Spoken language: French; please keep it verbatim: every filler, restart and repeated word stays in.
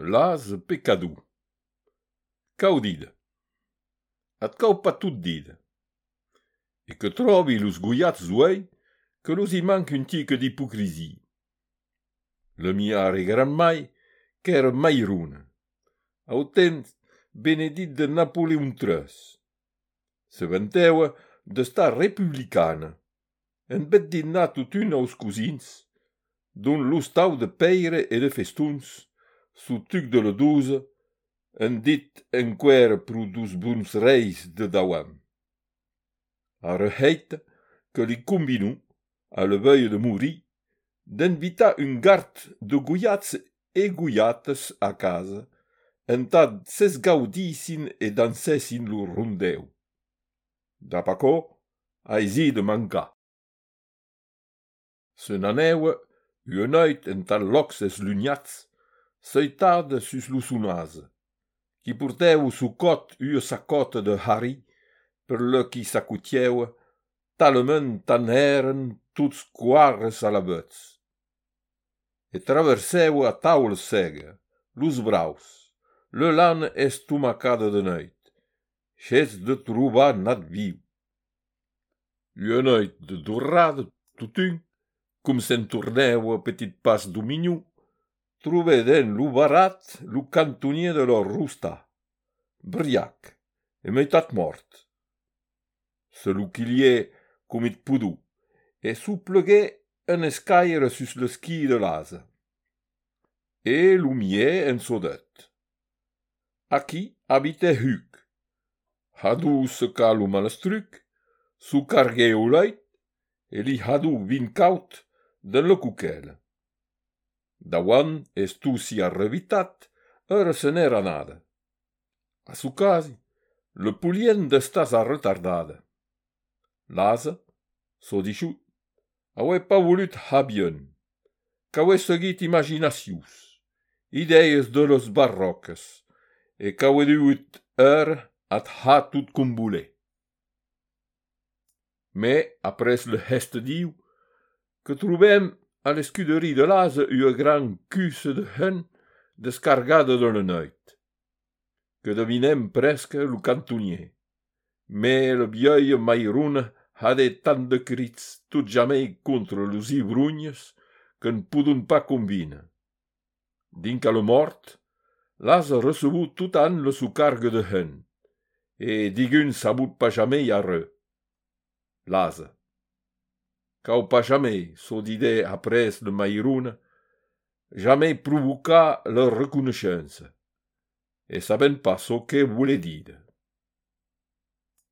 Las pecadou. Cau dida. At cau pas tout dida. E que trobi los goiats zuei, que los i manque un tic d'ipocrisie. Le miare gran mai, qu'era mairuna. Au temps benedit de Napoleon tres. Se vanteua de star republicana. En bet dinar tutun aus cosins, don los tau de peire e de festuns, su tuc de la douze, en dit enquer pro dus bons reis de dauam. A reheita que li combinou, a la veille de morir, d'invitar un gard de goiats e goiates a casa, en tad ses gaudissin e dansessin lo rondeu. D'apaco, aisi de mancar. Se n'aneua, un oeut en tal locs es lugnats, seitada sus lo sunase, qui porteu su cot ua sacota de Harry, per le qui s'acutieu, talment tan eren tuts quarres a la băț. E traverseu a taul sega, los braus, le lan estomacada de noit, chets de trobar nat viu. Un oeut de dorrada, tutun, cum se'n torneu a petit pas dominiu, trobe den lo barat lo cantonier de la rusta, briac, e meitat mort. Se lo quilier comit pudou, e souplegué en escaire sus le ski de l'asa. E lo mier en sodet. Aquí habite Huc. Hadou se calo malastruc, su cargué o leit, e li hadou vin caut den le cuquel. Dauan estu si arrevitat, ere se n'era nada. A su casi, le pulien d'estas a retardada. L'asa, so dixut, aue pas volut habien, qu'aue seguit imaginacius, ideies de los barroques, e qu'aue duit ere at ha tout comboulé. Mais, apres le heste diu, que trobem a l'escuderie de l'asa ua gran cusse de hen descargada de la noit, que devinem presque lo cantonier. Mais le vieille mairuna hade tant de crits tot jamais contre los ivrugnes que ne pudun pas combina. Dinca le mort, l'asa recebut tot an le su cargue de hen, e digun sabut pas jamais a re. L'asa. Cau pas jamais, so didè apres de mairuna, jamais provoca la reconnaissance, e saben pas so que voulait dire.